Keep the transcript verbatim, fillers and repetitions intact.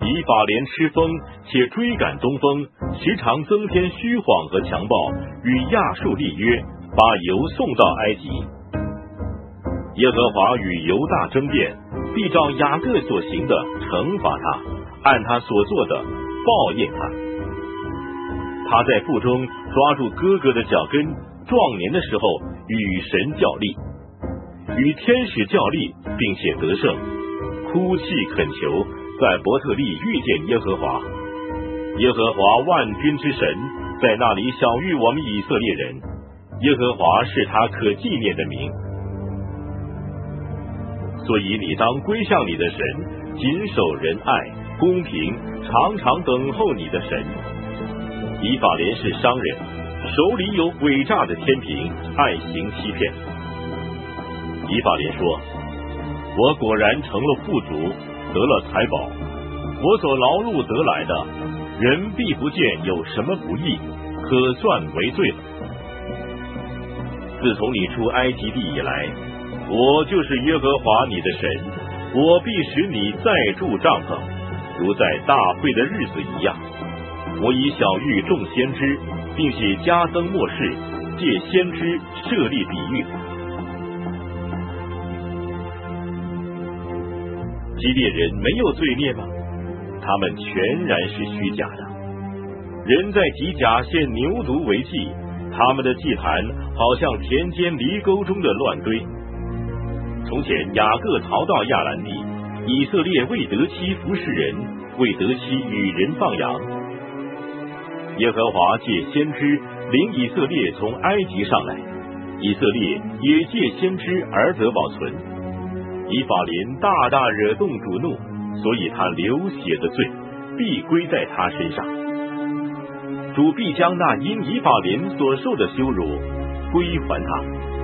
以法莲吃风，且追赶东风，时常增添虚谎和强暴，与亚述立约，把油送到埃及。耶和华与犹大争辩，必照雅各所行的惩罚他，按他所做的报应他。他在腹中抓住哥哥的脚跟，壮年的时候与神较力，与天使较力，并且得胜，哭泣恳求，在伯特利遇见耶和华。耶和华万军之神在那里晓谕我们以色列人，耶和华是他可纪念的名。所以你当归向你的神，谨守仁爱公平，常常等候你的神。以法莲是商人，手里有诡诈的天平，爱行欺骗。以法莲说，我果然成了富足，得了财宝，我所劳碌得来的，人必不见有什么不义，可算为罪了。自从你出埃及地以来，我就是耶和华你的神，我必使你再住帐篷，如在大会的日子一样。我以晓谕众先知，并且加增末世，借先知设立比喻。基列人没有罪孽吗？他们全然是虚假的。人在吉甲献牛犊为祭，他们的祭坛好像田间犁沟中的乱堆。从前雅各逃到亚兰地，以色列未得妻服侍人，未得妻与人放羊。耶和华借先知领以色列从埃及上来，以色列也借先知而得保存。以法莲大大惹动主怒，所以他流血的罪必归在他身上。主必将那因以法莲所受的羞辱归还他。